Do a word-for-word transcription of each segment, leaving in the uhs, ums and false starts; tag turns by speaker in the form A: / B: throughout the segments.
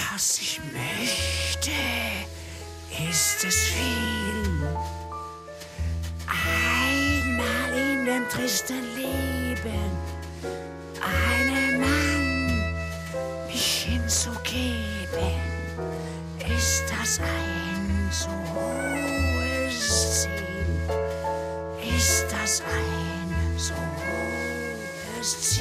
A: Was ich möchte, ist es viel. Einmal in dem tristen Leben einem Mann mich hinzugeben, ist das ein so hohes Ziel? Ist das ein so hohes Ziel?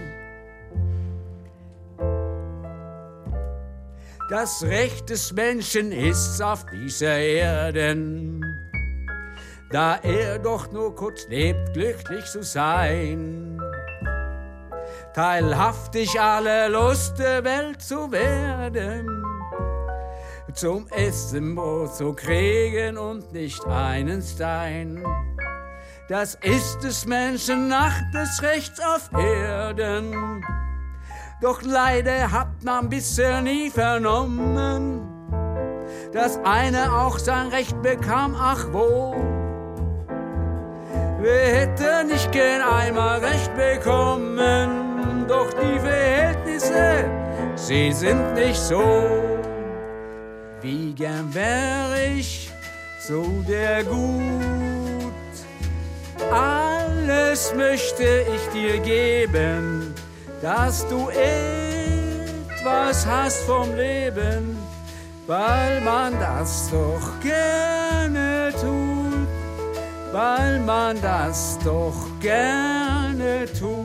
A: Das Recht des Menschen ist's auf dieser Erden, da er doch nur kurz lebt, glücklich zu sein, teilhaftig aller Lust der Welt zu werden, zum Essen Brot zu kriegen und nicht einen Stein. Das ist des Menschen nach des Rechts auf Erden. Doch leider hat man bisher nie vernommen, dass einer auch sein Recht bekam, ach wo. Wer hätte nicht gern einmal Recht bekommen, doch die Verhältnisse, sie sind nicht so. Wie gern wär ich so der Gut, alles möchte ich dir geben, dass du etwas hast vom Leben, weil man das doch gerne tut, weil man das doch gerne tut.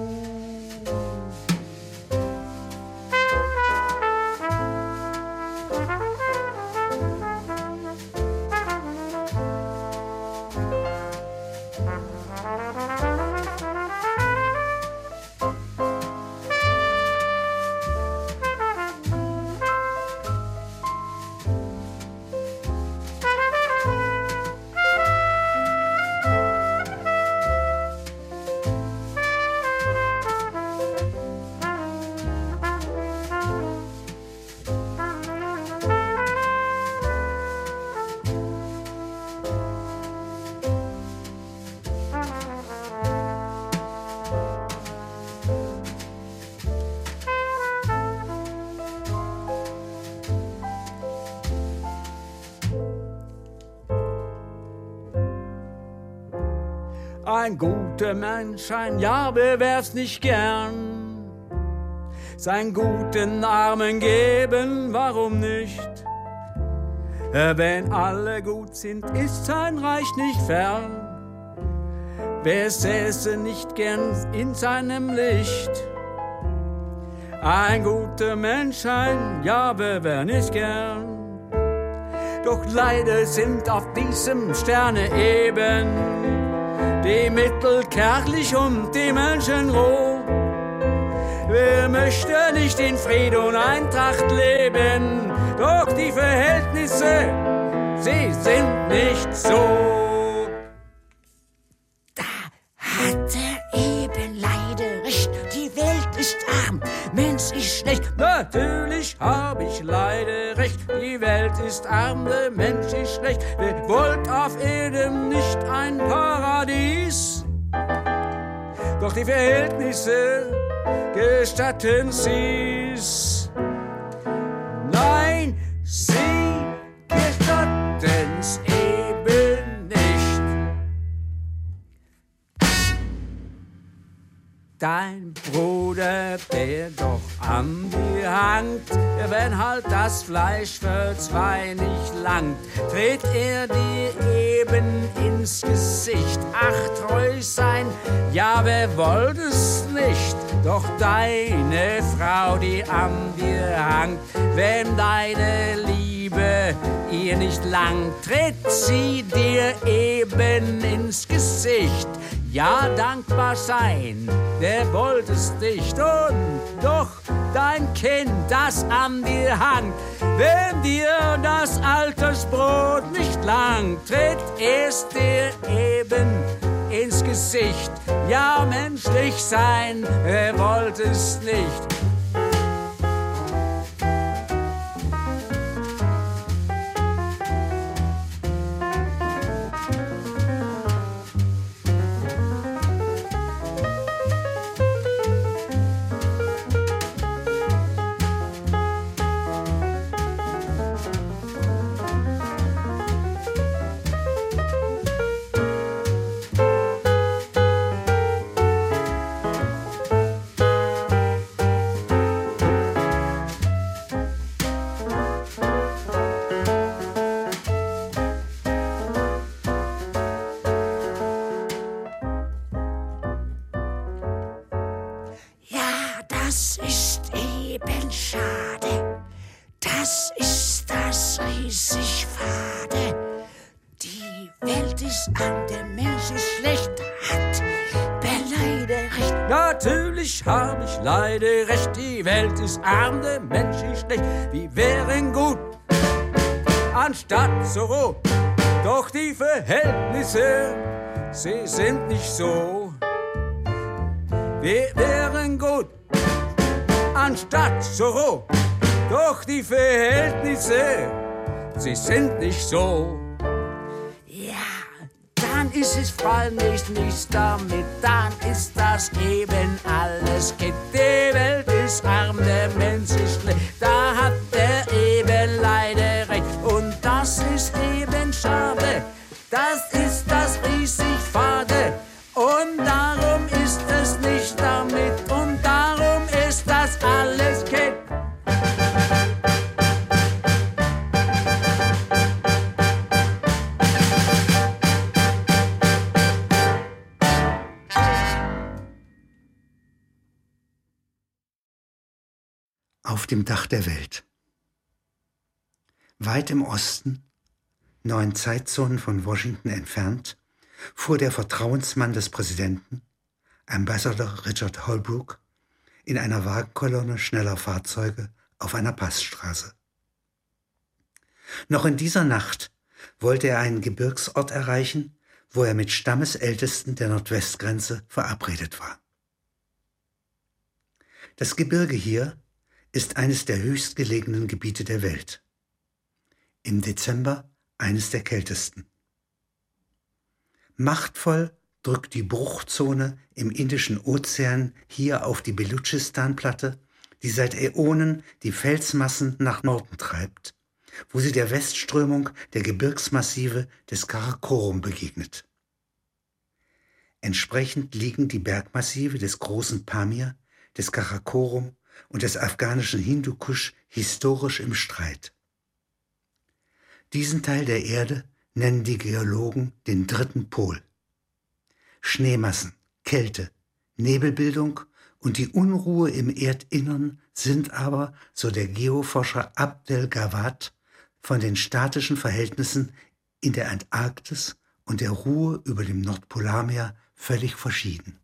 A: Ein guter Mensch, ein Jabe wär's nicht gern, seinen guten Armen geben, warum nicht? Wenn alle gut sind, ist sein Reich nicht fern. Wer säße nicht gern in seinem Licht? Ein guter Mensch, ein Jabe wär nicht gern. Doch leider sind auf diesem Sterne eben die Mittel kärglich und die Menschen roh. Wer möchte nicht in Frieden und Eintracht leben? Doch die Verhältnisse, sie sind nicht so. Da hat er eben leider recht, die Welt ist arm, Mensch ist schlecht.
B: Natürlich hab ich leider recht, die Welt ist arm, der Mensch ist schlecht. Wer wollt auf Erden nicht ein Paradies? Doch die Verhältnisse gestatten sie's. Nein, sie gestatten's eben nicht. Dein Bruder, der doch an dir hangt, wenn halt das Fleisch für zwei nicht langt, dreht er dir eben ins Gesicht. Ach, treu sein, ja, wer wollte es nicht? Doch deine Frau, die an dir hangt, wenn deine Liebe ihr nicht langt, tritt sie dir eben ins Gesicht. Ja, dankbar sein, der wollte es nicht. Und doch dein Kind, das an dir hangt, wenn dir das Altersbrot nicht langt, tritt es dir eben ins Gesicht. Ja, menschlich sein, er wollte es nicht.
C: das ist eben schade. Das ist das riesig Fade. Die Welt ist an, der Mensch ist schlecht, hat beleide recht.
A: Natürlich hab ich leider recht, die Welt ist arm, der Mensch ist schlecht. Wir wären gut, anstatt so roh. Doch die Verhältnisse, sie sind nicht so. Wir wären gut, anstatt so roh. Doch die Verhältnisse, sie sind nicht so.
C: Ja, dann ist es voll nicht nichts damit, dann ist das eben alles geht. Die Welt ist arm, der Mensch ist schlecht, da hat er eben leider recht. Und das ist eben schade, das ist das riesig Fade. Und darum ist es nicht damit, und darum ist das alles geht.
D: Auf dem Dach der Welt. Weit im Osten, neun Zeitzonen von Washington entfernt, fuhr der Vertrauensmann des Präsidenten, Ambassador Richard Holbrooke, in einer Wagenkolonne schneller Fahrzeuge auf einer Passstraße. Noch in dieser Nacht wollte er einen Gebirgsort erreichen, wo er mit Stammesältesten der Nordwestgrenze verabredet war. Das Gebirge hier ist eines der höchstgelegenen Gebiete der Welt. Im Dezember eines der kältesten. Machtvoll drückt die Bruchzone im Indischen Ozean hier auf die Belutschistan-Platte, die seit Äonen die Felsmassen nach Norden treibt, wo sie der Westströmung der Gebirgsmassive des Karakorum begegnet. Entsprechend liegen die Bergmassive des großen Pamir, des Karakorum und des afghanischen Hindukusch historisch im Streit. Diesen Teil der Erde nennen die Geologen den dritten Pol. Schneemassen, Kälte, Nebelbildung und die Unruhe im Erdinnern sind aber, so der Geoforscher Abdel Gawad, von den statischen Verhältnissen in der Antarktis und der Ruhe über dem Nordpolarmeer völlig verschieden.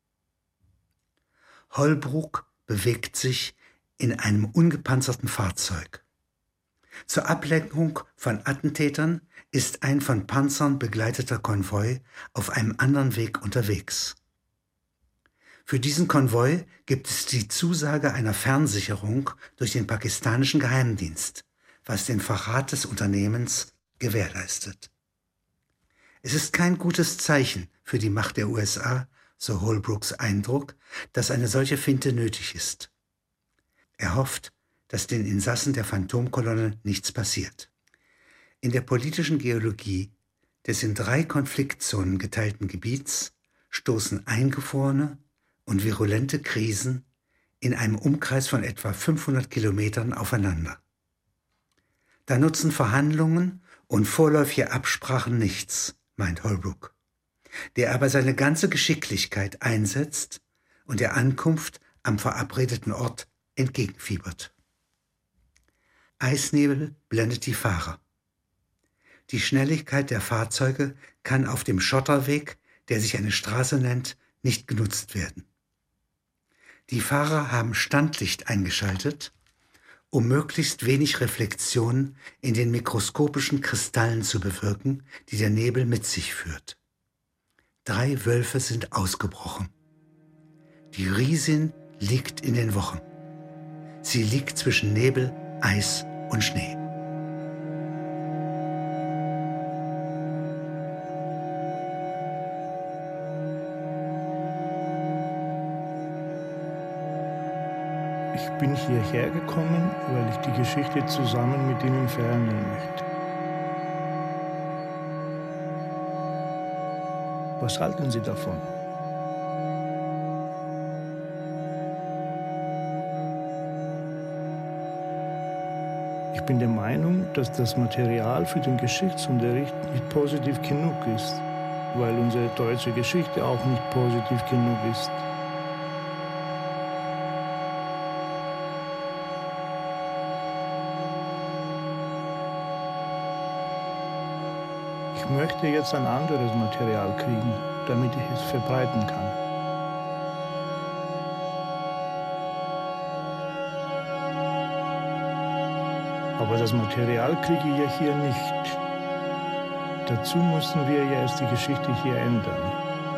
D: Holbrooke bewegt sich in einem ungepanzerten Fahrzeug. Zur Ablenkung von Attentätern ist ein von Panzern begleiteter Konvoi auf einem anderen Weg unterwegs. Für diesen Konvoi gibt es die Zusage einer Fernsicherung durch den pakistanischen Geheimdienst, was den Verrat des Unternehmens gewährleistet. Es ist kein gutes Zeichen für die Macht der U S A, so Holbrookes Eindruck, dass eine solche Finte nötig ist. Er hofft, dass den Insassen der Phantomkolonne nichts passiert. In der politischen Geologie des in drei Konfliktzonen geteilten Gebiets stoßen eingefrorene und virulente Krisen in einem Umkreis von etwa fünfhundert Kilometern aufeinander. Da nutzen Verhandlungen und vorläufige Absprachen nichts, meint Holbrooke, der aber seine ganze Geschicklichkeit einsetzt und der Ankunft am verabredeten Ort entgegenfiebert. Eisnebel blendet die Fahrer. Die Schnelligkeit der Fahrzeuge kann auf dem Schotterweg, der sich eine Straße nennt, nicht genutzt werden. Die Fahrer haben Standlicht eingeschaltet, um möglichst wenig Reflexion in den mikroskopischen Kristallen zu bewirken, die der Nebel mit sich führt. Drei Wölfe sind ausgebrochen. Die Riesin liegt in den Wochen. Sie liegt zwischen Nebel, Eis und Schnee.
E: Ich bin hierher gekommen, weil ich die Geschichte zusammen mit Ihnen verändern möchte. Was halten Sie davon? Ich bin der Meinung, dass das Material für den Geschichtsunterricht nicht positiv genug ist, weil unsere deutsche Geschichte auch nicht positiv genug ist. möchte jetzt ein anderes Material kriegen, damit ich es verbreiten kann. Aber das Material kriege ich ja hier nicht. Dazu mussten wir ja erst die Geschichte hier ändern.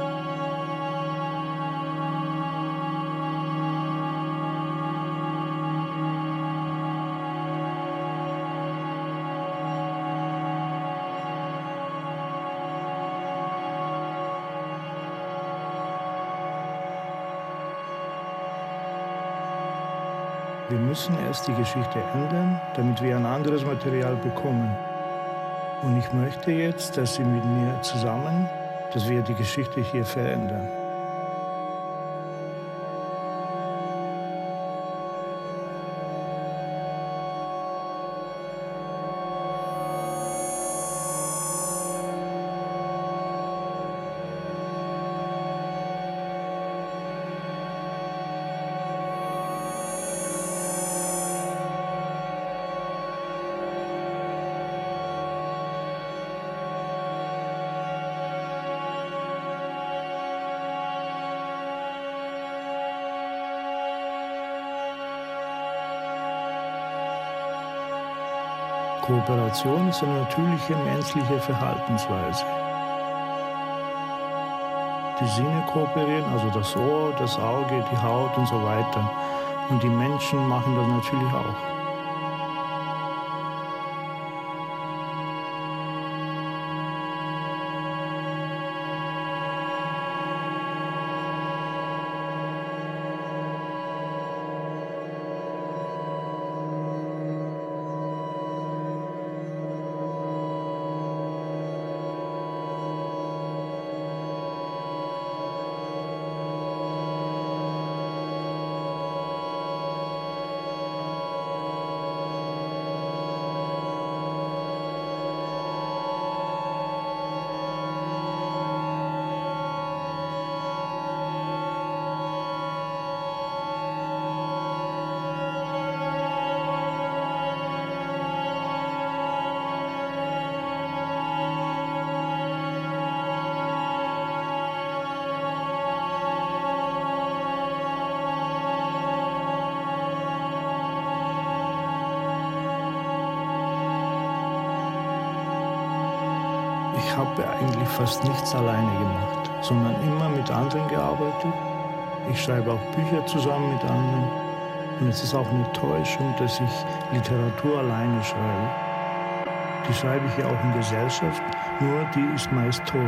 E: Wir müssen erst die Geschichte ändern, damit wir ein anderes Material bekommen. Und ich möchte jetzt, dass Sie mit mir zusammen, dass wir die Geschichte hier verändern. Kooperation ist eine natürliche menschliche Verhaltensweise. Die Sinne kooperieren, also das Ohr, das Auge, die Haut und so weiter. Und die Menschen machen das natürlich auch. Ich habe eigentlich fast nichts alleine gemacht, sondern immer mit anderen gearbeitet. Ich schreibe auch Bücher zusammen mit anderen. Und es ist auch eine Täuschung, dass ich Literatur alleine schreibe. Die schreibe ich ja auch in Gesellschaft, nur die ist meist tot.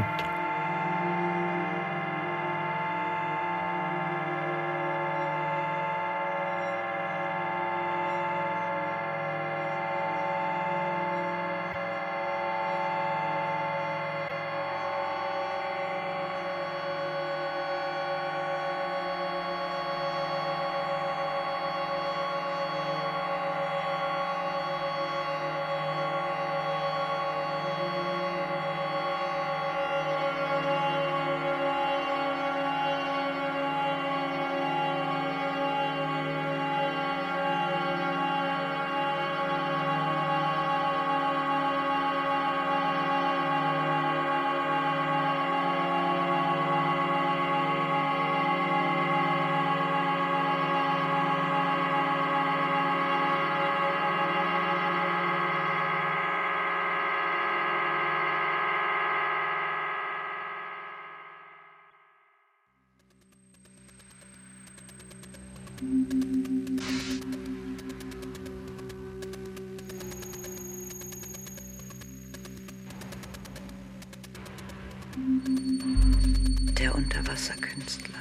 F: Der Unterwasserkünstler.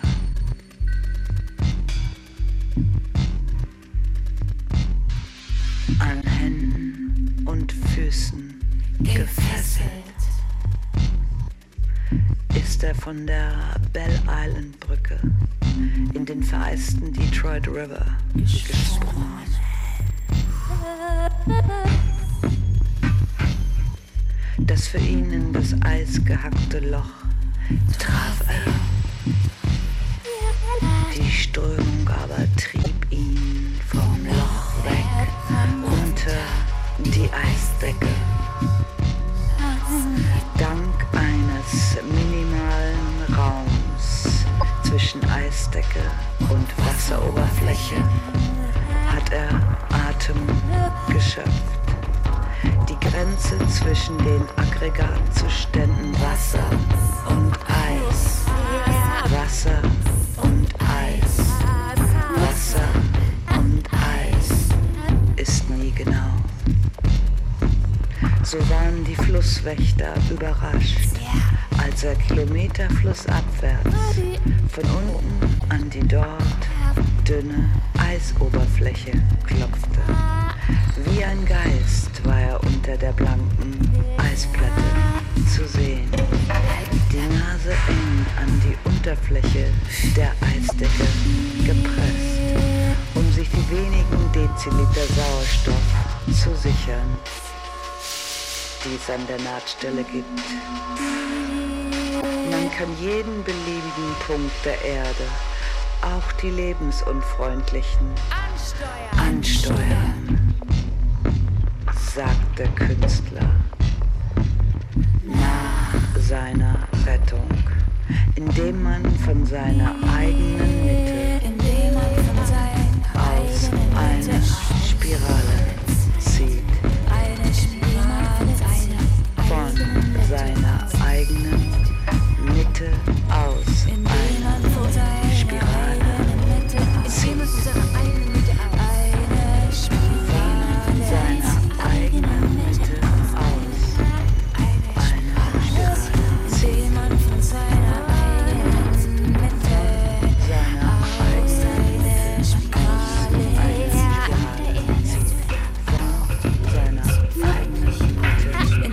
F: An Händen und Füßen gefesselt ist er von der Belle Island Brücke in den vereisten Detroit River gesprungen. Das für ihn in das Eis gehackte Loch traf er. Die Strömung aber trieb ihn vom Loch weg unter die Eisdecke. Dank Eisdecke und Wasseroberfläche hat er Atem geschöpft. Die Grenze zwischen den Aggregatzuständen Wasser und Eis, Wasser und Eis, Wasser und Eis ist nie genau. So waren die Flusswächter überrascht, als er Kilometer flussabwärts von unten an die dort dünne Eisoberfläche klopfte. Wie ein Geist war er unter der blanken Eisplatte zu sehen. Die Nase eng an die Unterfläche der Eisdecke gepresst, um sich die wenigen Deziliter Sauerstoff zu sichern, die es an der Nahtstelle gibt. Man kann jeden beliebigen Punkt der Erde, auch die lebensunfreundlichen, ansteuern, sagt der Künstler, nach seiner Rettung, indem man von seiner eigenen Mitte aus einer Spirale zieht, von seiner eigenen Mitte aus einer Spirale zieht, von seiner eigenen Mitte aus einer Spirale zieht, von seiner eigenen Mitte seiner eigenen Spirale zieht, von seiner eigenen Mitte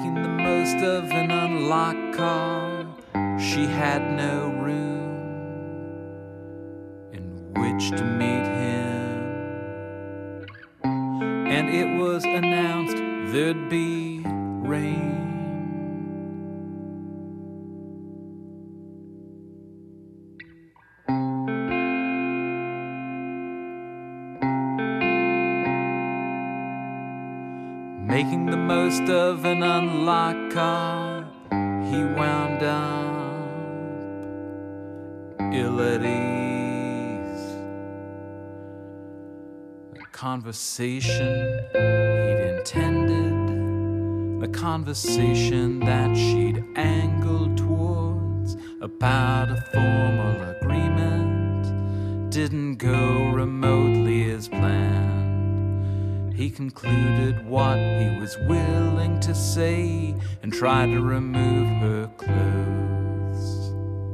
G: making the most of an unlocked car. She had no room in which to meet him, and it was announced there'd be rain. Making the most of an unlocked car, he wound up ill at ease. The conversation he'd intended, the conversation that she'd angled towards about a formal agreement, didn't go remotely as planned. He concluded what he was willing to say and tried to remove her clothes.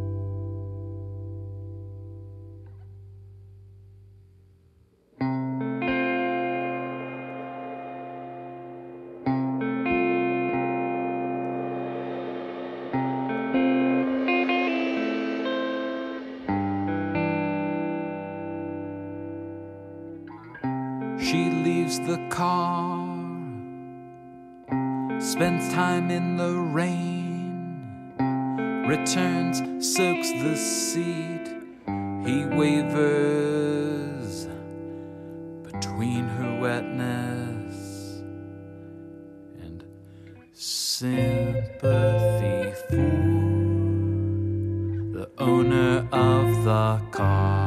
G: She leaves the car, spends time in the rain, returns, soaks the seat. He wavers between her wetness and sympathy for the owner of the car.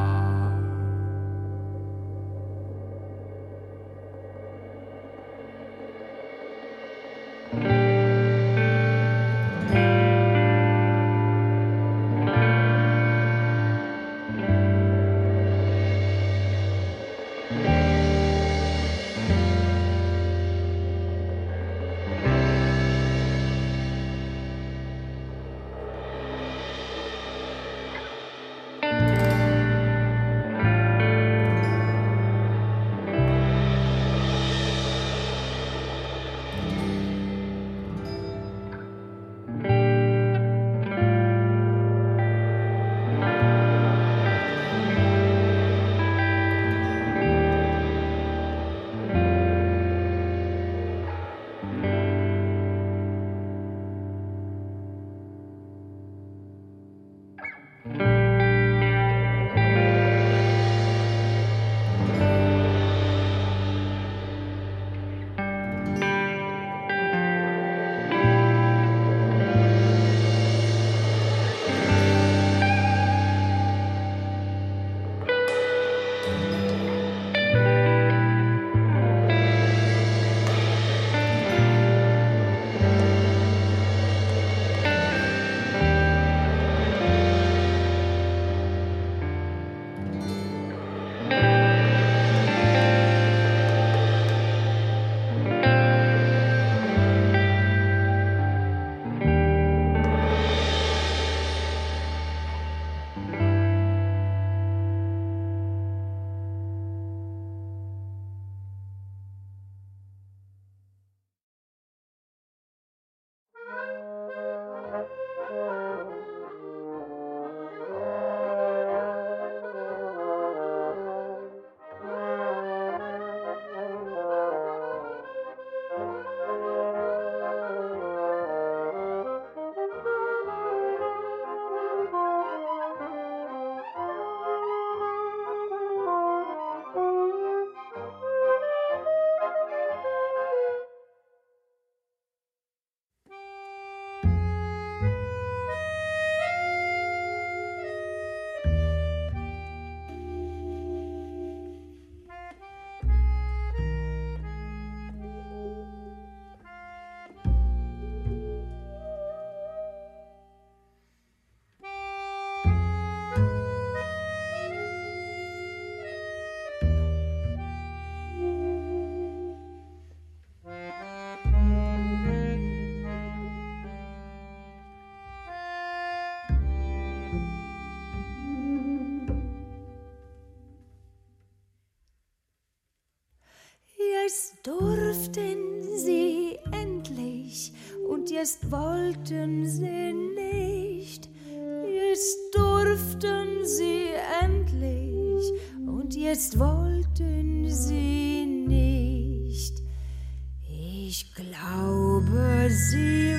H: Jetzt durften sie endlich und und jetzt wollten sie nicht, jetzt durften sie endlich und jetzt wollten sie nicht. Ich glaube, sie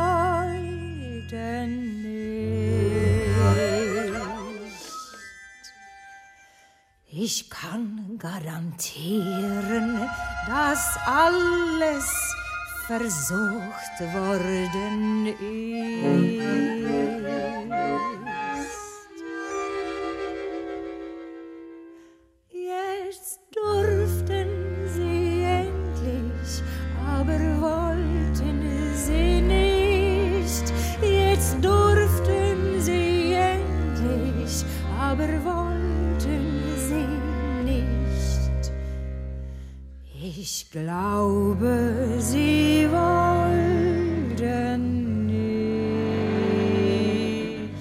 H: wollten nicht. Ich kann garantieren, dass alles versucht worden ist. Jetzt durften sie endlich, aber wollten sie nicht. Jetzt durften sie endlich, aber wollten sie nicht. Ich glaube, sie wollten nicht.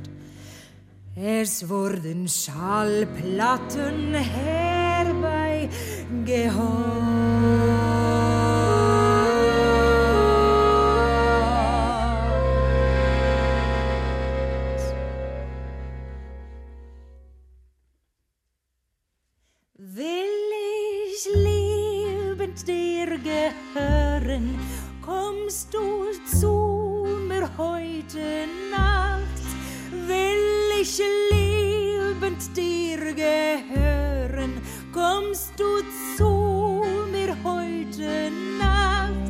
H: Es wurden Schallplatten herbeigeholt. Will ich liebend dir gehören, kommst du zu mir heute Nacht. Will ich liebend dir gehören, kommst du zu mir heute Nacht.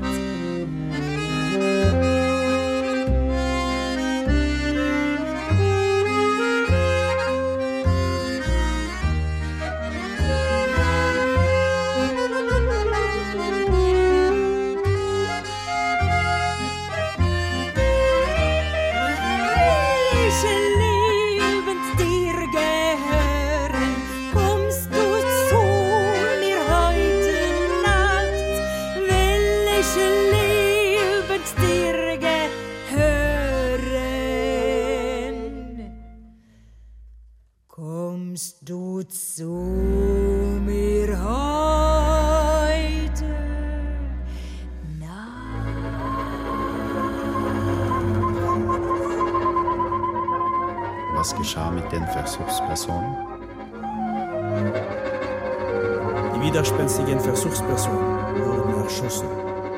H: Kommst du zu mir heute Nacht?
I: Was geschah mit den Versuchspersonen?
J: Die widerspenstigen Versuchspersonen wurden erschossen.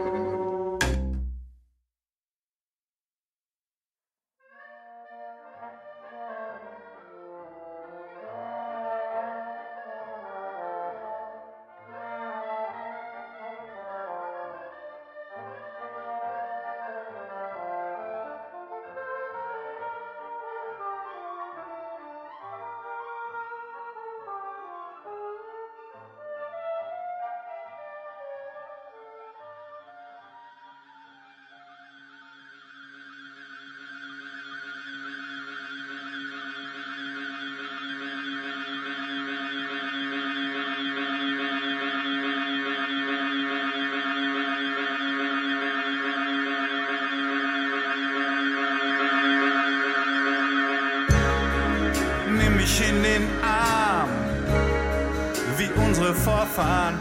K: In den Arm, wie unsere Vorfahren.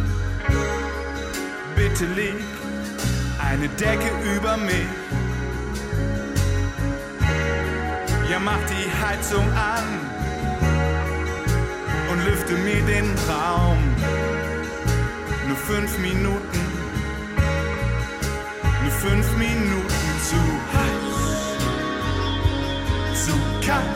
K: Bitte leg eine Decke über mich. Ja, mach die Heizung an und lüfte mir den Raum. Nur fünf Minuten, nur fünf Minuten zu heiß, zu kalt.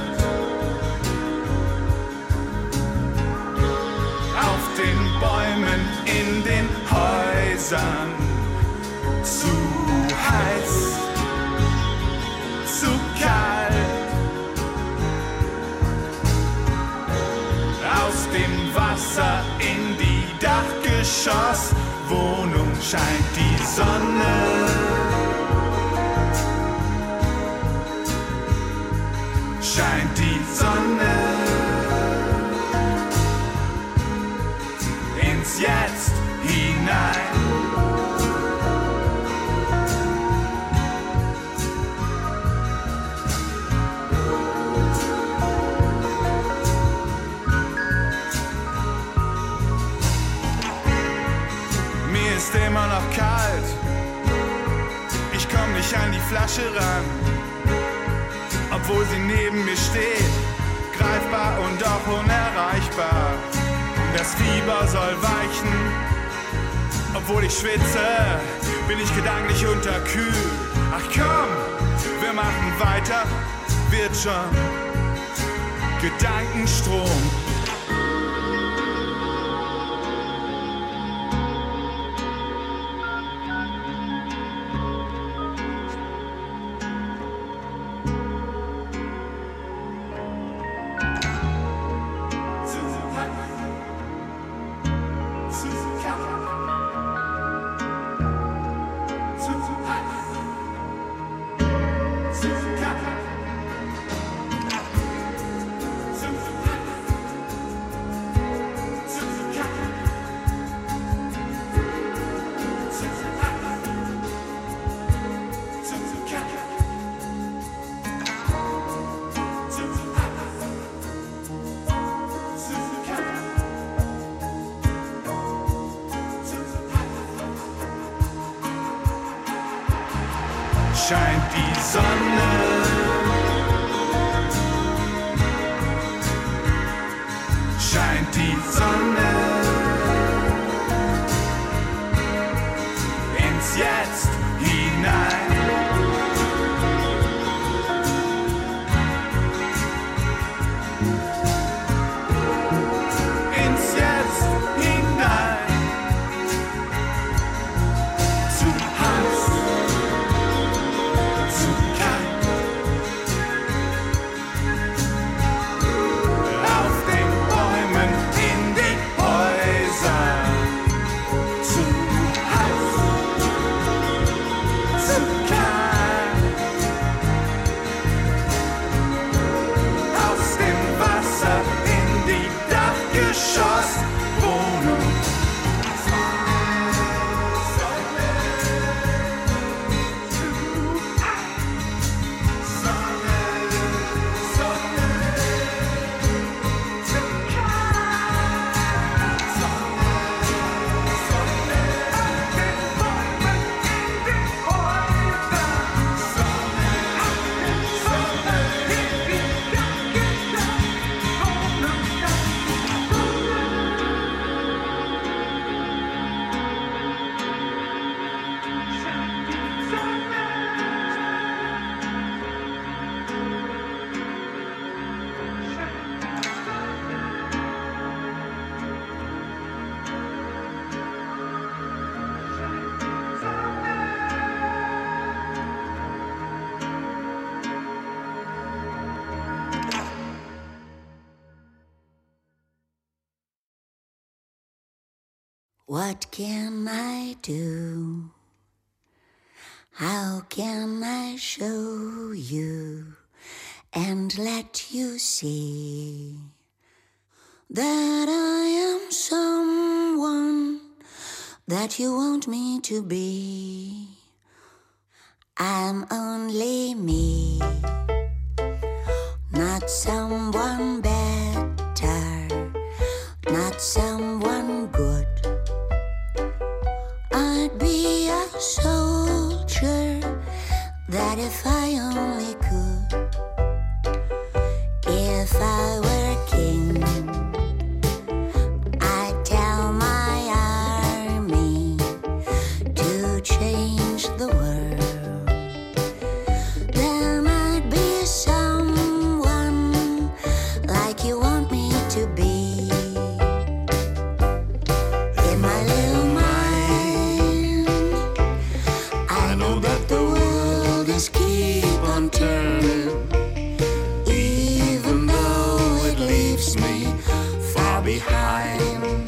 K: Den Bäumen, in den Häusern, zu heiß, zu kalt. Aus dem Wasser in die Dachgeschosswohnung scheint die Sonne. Scheint die Sonne. Jetzt hinein. Mir ist immer noch kalt mich an die Flasche ran, obwohl sie neben mir steht, greifbar und doch unerreichbar. Das Fieber soll weichen, obwohl ich schwitze, bin ich gedanklich unterkühlt. Ach komm, wir machen weiter, wird schon. Gedankenstrom. Scheint die Sonne, scheint die Sonne ins Jetzt hinein. Ins Jetzt hinein. Zu heiß.
L: What can I do? How can I show you and let you see that I am someone that you want me to be? I'm only me, not someone better, not someone good. I'd be a soldier, that if I only could. If I were king, I'd tell my army to change the world. Then I'd be someone like you want me to be. In my little mind, I know that the world is keep on turning, even though it leaves me far behind.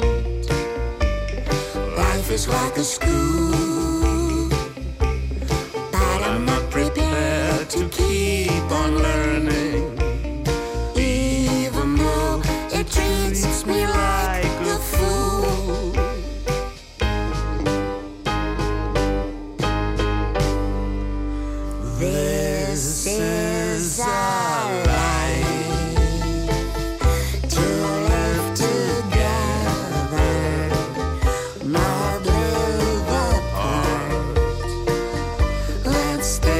L: Life is like a school, but I'm not prepared to keep on learning, even though it treats me like a fool. This is our life, to live together, not live apart. Let's stay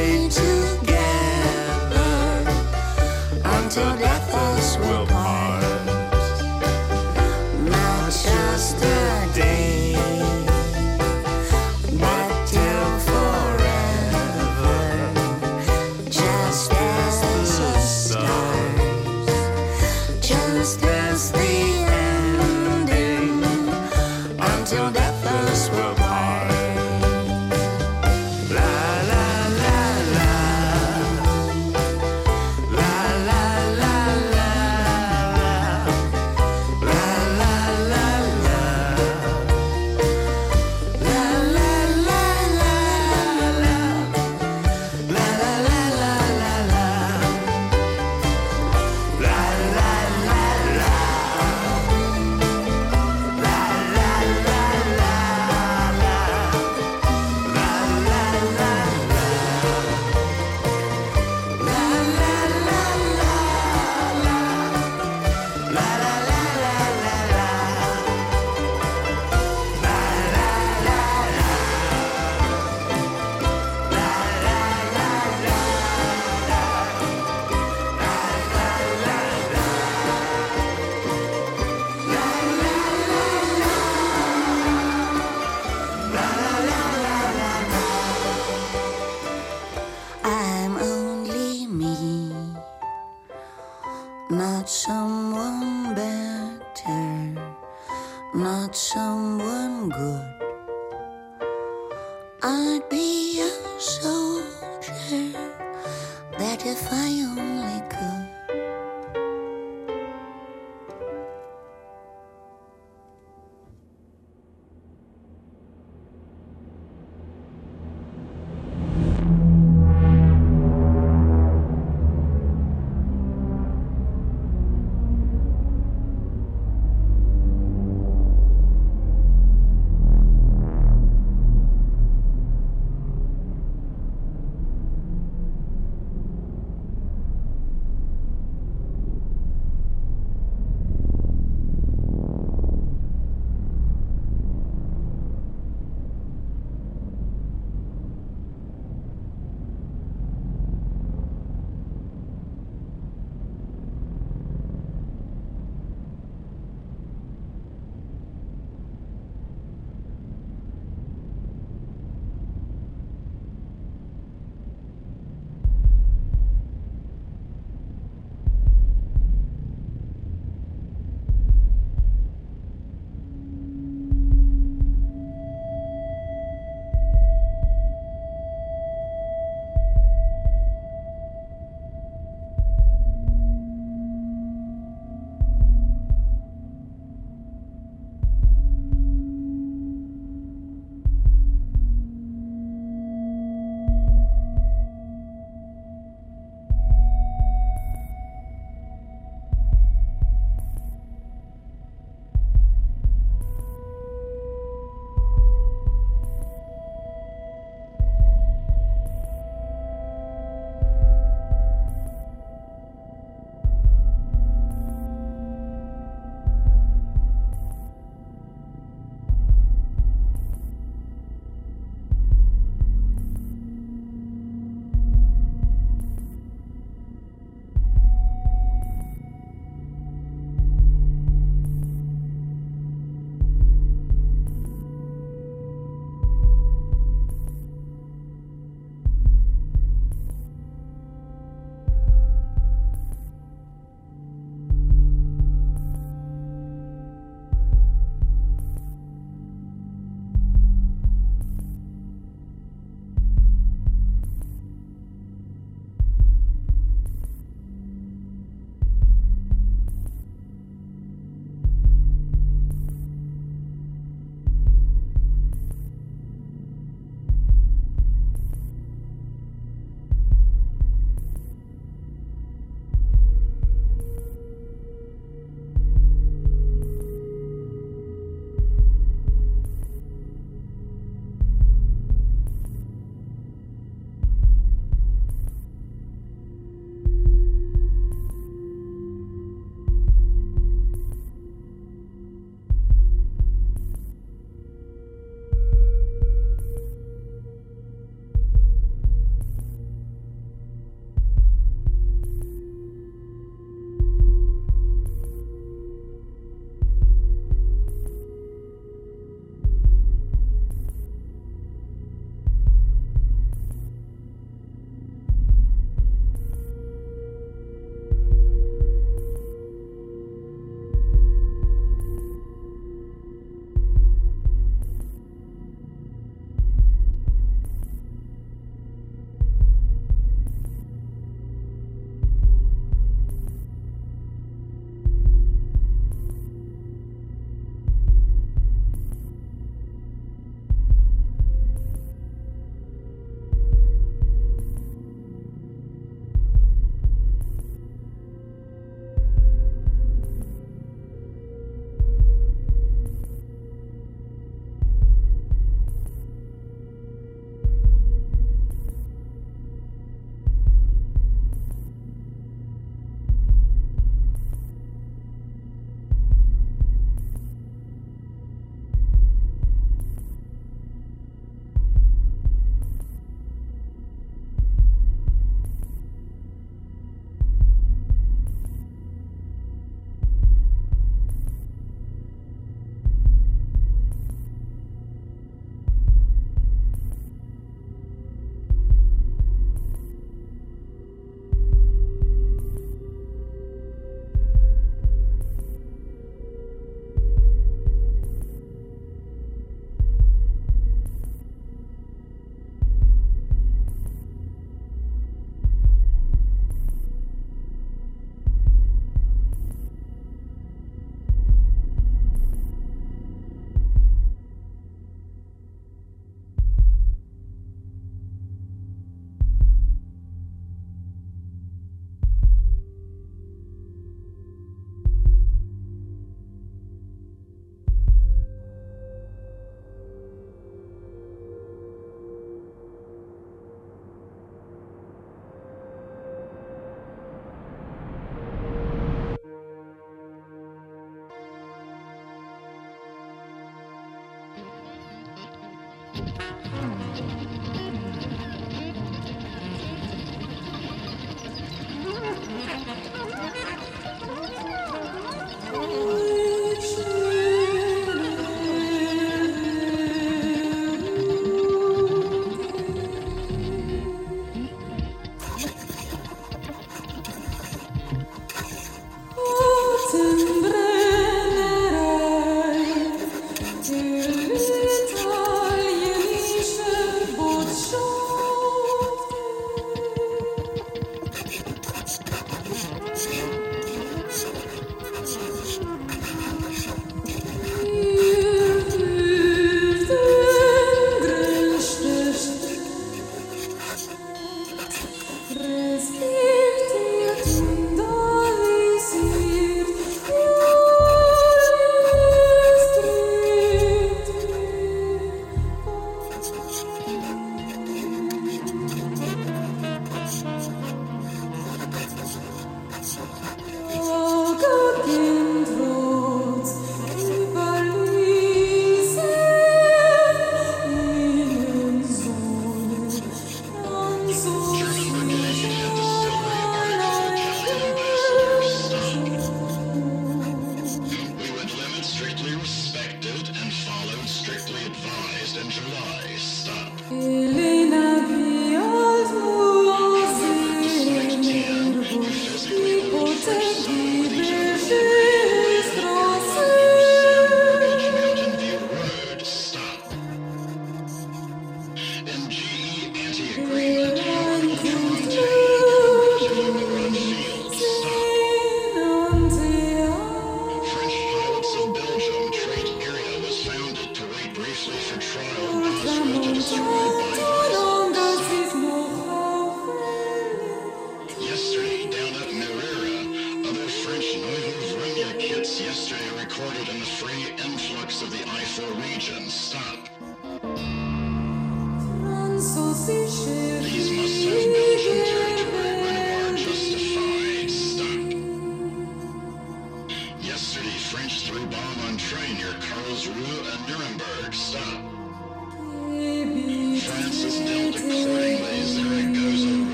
L: not someone better, not someone good. I'd be a soldier, that if I only could.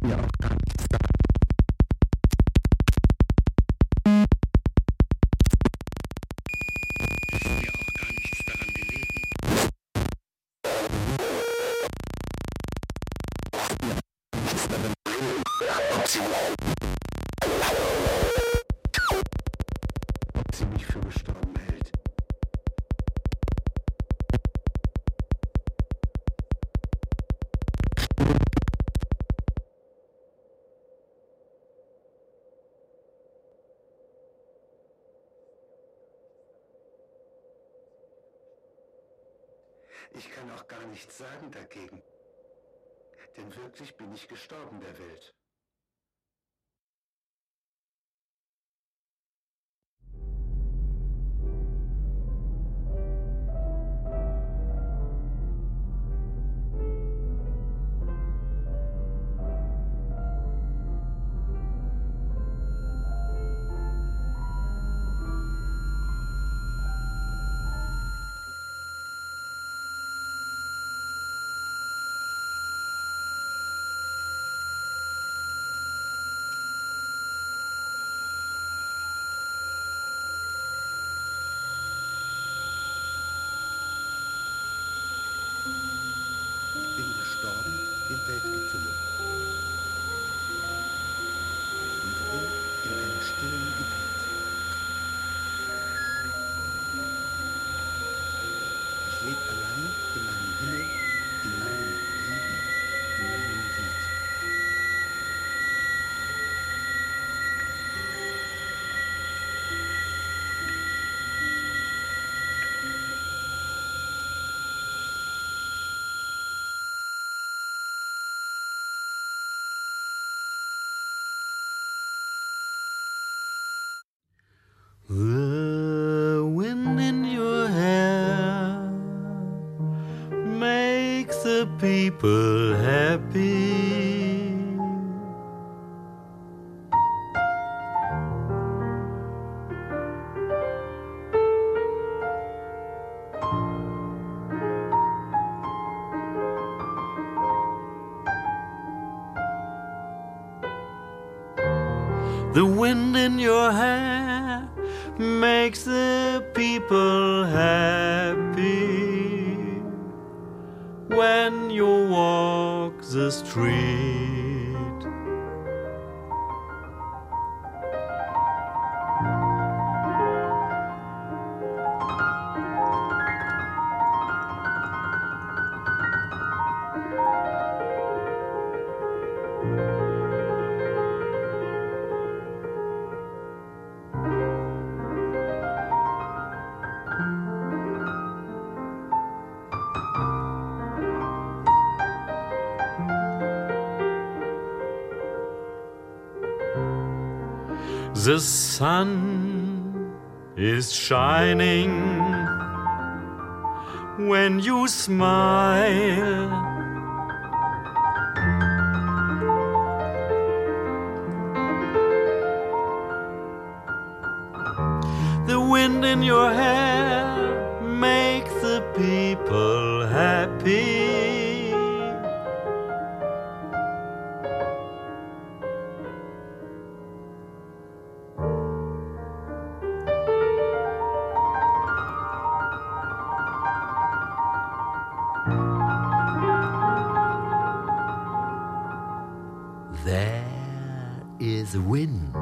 D: mir auch gar nichts sagen. Ist mir auch gar nichts daran gelegen. Ob sie mich für gestorben hält. Ich kann auch gar nichts sagen dagegen, denn wirklich bin ich gestorben der Welt. In Weltgetülle und ruhe in einem stillen Gebiet. Ich lebe allein in meinem Himmel, in meinem Lieben, in meinem Lied.
M: The wind in your hair makes the people happy. The wind in your hair makes the people happy when you walk the street. The sun is shining when you smile. The wind in your hair makes the people happy. There is wind.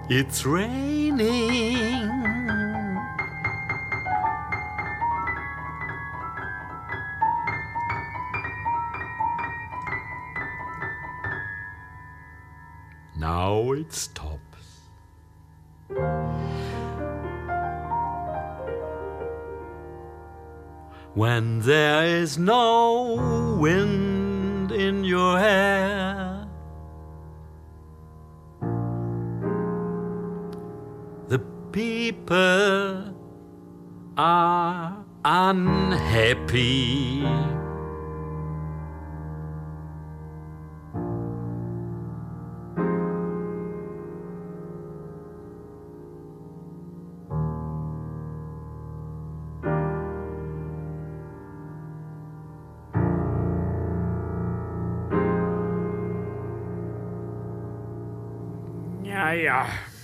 M: It's raining. Now it stops. When there is no wind in your hair, the people are unhappy.
A: Ja, ja,